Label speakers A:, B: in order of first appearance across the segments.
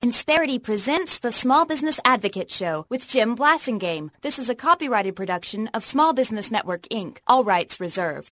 A: Insperity presents the Small Business Advocate Show with Jim Blasingame. This is a copyrighted production of Small Business Network, Inc. All rights reserved.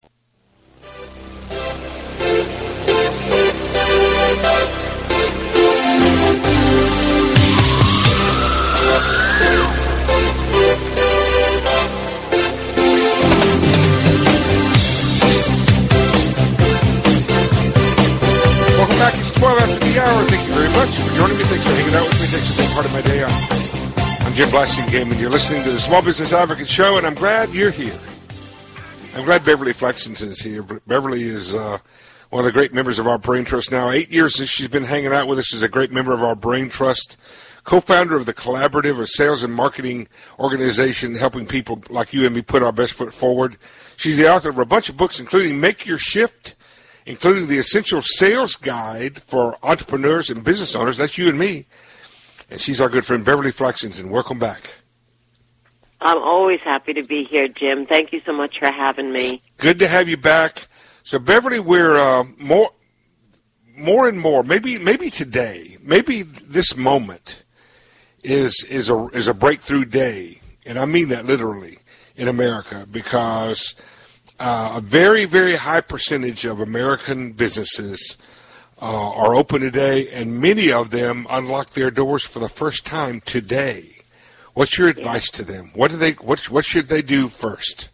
B: Welcome back. It's 12 after the hour. Thank you very much for joining me. Thanks for hanging out with me. Thanks for being part of my day. I'm Jim Blasingame, and you're listening to the Small Business Advocate Show, and I'm glad you're here. I'm glad Beverly Flexington is here. Beverly is one of the great members of our Brain Trust now. 8 years since she's been hanging out with us as a great member of our Brain Trust, co-founder of the Collaborative, a sales and marketing organization helping people like you and me put our best foot forward. She's the author of a bunch of books, including Make Your Shift, including the Essential Sales Guide for Entrepreneurs and Business Owners. That's you and me. And she's our good friend, Beverly Flexington. Welcome back.
C: I'm always happy to be here, Jim. Thank you so much for having me.
B: Good to have you back. So, Beverly, we're more and more, maybe today, maybe this moment is a breakthrough day, and I mean that literally, in America, because a very, very high percentage of American businesses are open today, and many of them unlock their doors for the first time today. What's your advice to them? What should they do first?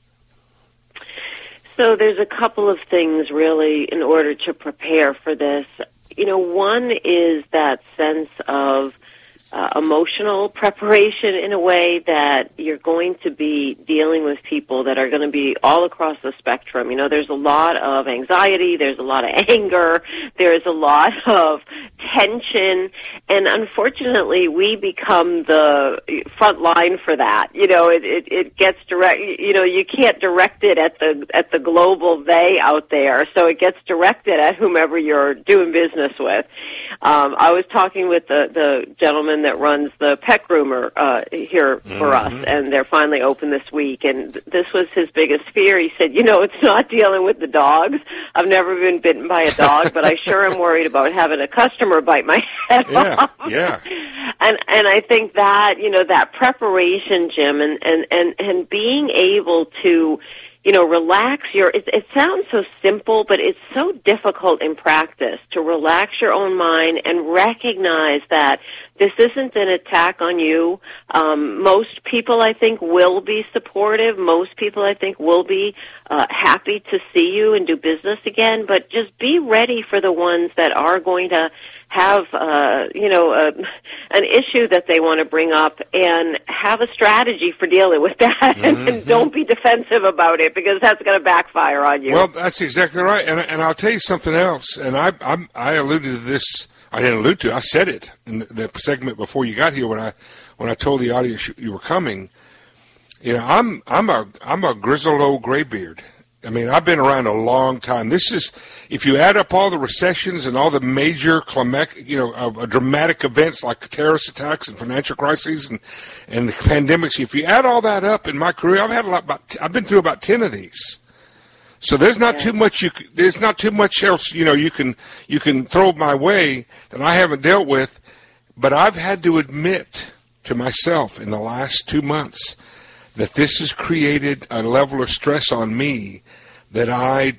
C: So there's a couple of things, really, in order to prepare for this. You know, one is that sense of emotional preparation in a way that you're going to be dealing with people that are going to be all across the spectrum. You know, there's a lot of anxiety, there's a lot of anger, there's a lot of tension, and unfortunately we become the front line for that. You know, it gets direct, you know, you can't direct it at the global they out there, so it gets directed at whomever you're doing business with. I was talking with the gentleman that runs the pet groomer here for us, and they're finally open this week, and this was his biggest fear. He said, you know, it's not dealing with the dogs. I've never been bitten by a dog, but I sure am worried about having a customer bite my head off. Yeah. And I think that, you know, that preparation, Jim, and being able to, you know, relax it sounds so simple, but it's so difficult in practice to relax your own mind and recognize that this isn't an attack on you. Most people, I think, will be supportive. Most people, I think, will be happy to see you and do business again, but just be ready for the ones that are going to have, you know, an issue that they want to bring up, and have a strategy for dealing with that, and don't be defensive about it, because that's going to backfire on you.
B: Well, that's exactly right, and I'll tell you something else, and I alluded to this. I didn't allude to it. I said it in the segment before you got here when I told the audience you were coming. You know, I'm a grizzled old graybeard. I mean, I've been around a long time. This is, if you add up all the recessions and all the major, dramatic events like terrorist attacks and financial crises and the pandemics, if you add all that up in my career, I've been through about 10 of these. So there's not too much there's not too much else, you know, you can throw my way that I haven't dealt with, but I've had to admit to myself in the last 2 months that this has created a level of stress on me that I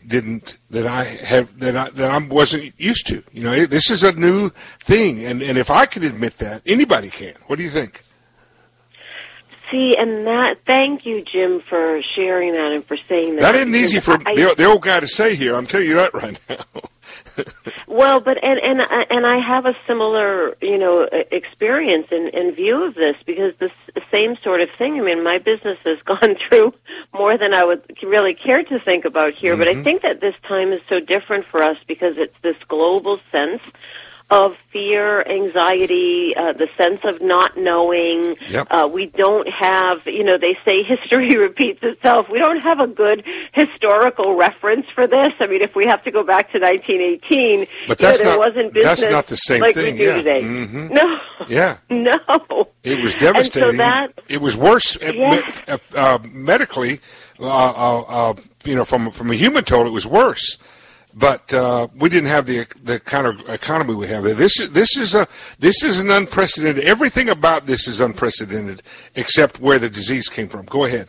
B: wasn't used to. You know, this is a new thing, and if I can admit that, anybody can. What do you think?
C: See, and thank you, Jim, for sharing that and for saying that.
B: That isn't easy for the old guy to say here. I'm telling you that right now.
C: Well, but and I have a similar, you know, experience and view of this, because the same sort of thing. I mean, my business has gone through more than I would really care to think about here, but I think that this time is so different for us because it's this global sense of fear, anxiety, the sense of not knowing. Yep. We don't have, you know, they say history repeats itself. We don't have a good historical reference for this. I mean, if we have to go back to 1918,
B: but there
C: wasn't business
B: that's not the same
C: like
B: thing.
C: we do today. No.
B: Yeah.
C: No.
B: It was devastating.
C: And so
B: it was worse medically. You know, from a human toll, it was worse. but we didn't have the kind of economy we have there. This is an unprecedented. Everything about this is unprecedented, except where the disease came from. Go ahead.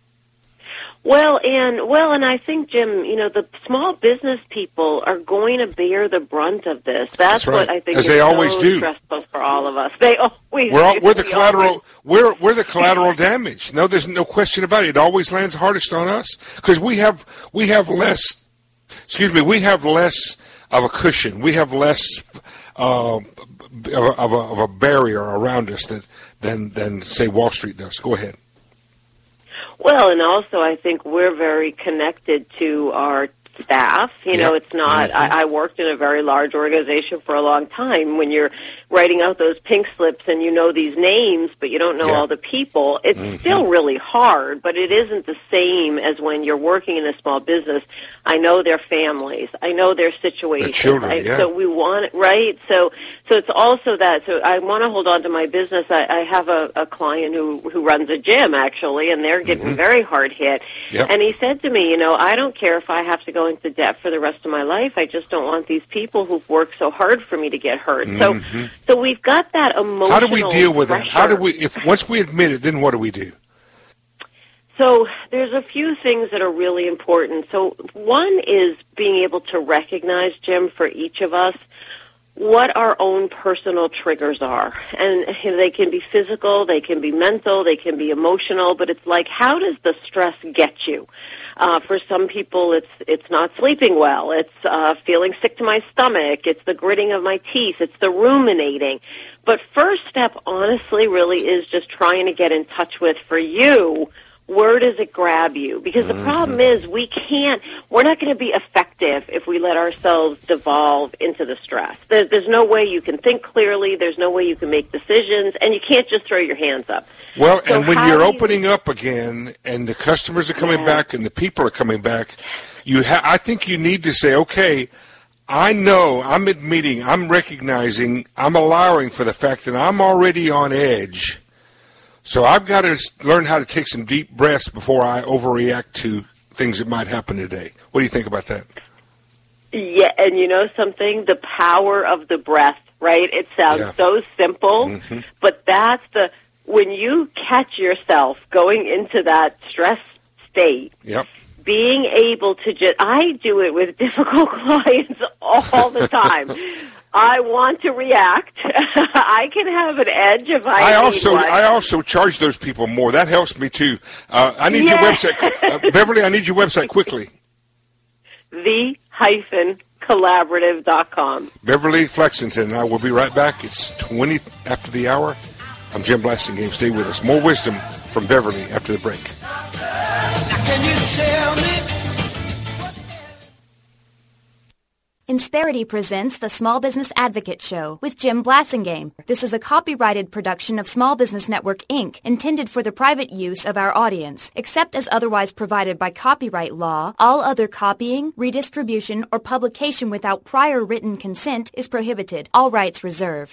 C: Well, and I think, Jim, the small business people are going to bear the brunt of this. That's right. What I think
B: As
C: is
B: they always do.
C: Stressful for all of us. They always
B: we're the collateral. We're the collateral damage. No, there's no question about it. It always lands hardest on us because we have less. Excuse me. We have less of a cushion. We have less of a barrier around us than say Wall Street does. Go ahead.
C: Well, and also I think we're very connected to our staff. It's not, I worked in a very large organization for a long time. When you're writing out those pink slips and you know these names, but you don't know all the people, it's still really hard, but it isn't the same as when you're working in a small business. I know their families. I know their situations.
B: The children,
C: So we want, right? So it's also that. So I want to hold on to my business. I have a client who runs a gym, actually, and they're getting very hard hit.
B: Yep.
C: And he said to me, I don't care if I have to go into debt for the rest of my life. I just don't want these people who've worked so hard for me to get hurt. So we've got that emotional
B: How do we deal with
C: pressure.
B: that? How do we, once we admit it, then what do we do?
C: So there's a few things that are really important. So one is being able to recognize, Jim, for each of us, what our own personal triggers are. And they can be physical, they can be mental, they can be emotional, but it's like, how does the stress get you? For some people, it's not sleeping well. It's feeling sick to my stomach. It's the gritting of my teeth. It's the ruminating. But first step, honestly, really is just trying to get in touch with, for you, where does it grab you? Because the problem is we're not going to be effective if we let ourselves devolve into the stress. There's no way you can think clearly. There's no way you can make decisions, and you can't just throw your hands up.
B: Well, so and when you're opening up again and the customers are coming back and the people are coming back, I think you need to say, okay, I know, I'm admitting, I'm recognizing, I'm allowing for the fact that I'm already on edge. So I've got to learn how to take some deep breaths before I overreact to things that might happen today. What do you think about that?
C: Yeah, and you know something? The power of the breath, right? It sounds so simple, but when you catch yourself going into that stress state, being able to I do it with difficult clients all the time. I want to react. I can have an edge if I
B: also charge those people more. That helps me too. I need your website, Beverly. I need your website quickly.
C: the-collaborative.com.
B: Beverly Flexington and I will be right back. It's 20 after the hour. I'm Jim Blasingame. Stay with us. More wisdom from Beverly after the break.
D: Now can you tell me?
A: Insperity presents the Small Business Advocate Show with Jim Blasingame. This is a copyrighted production of Small Business Network, Inc., intended for the private use of our audience. Except as otherwise provided by copyright law, all other copying, redistribution, or publication without prior written consent is prohibited. All rights reserved.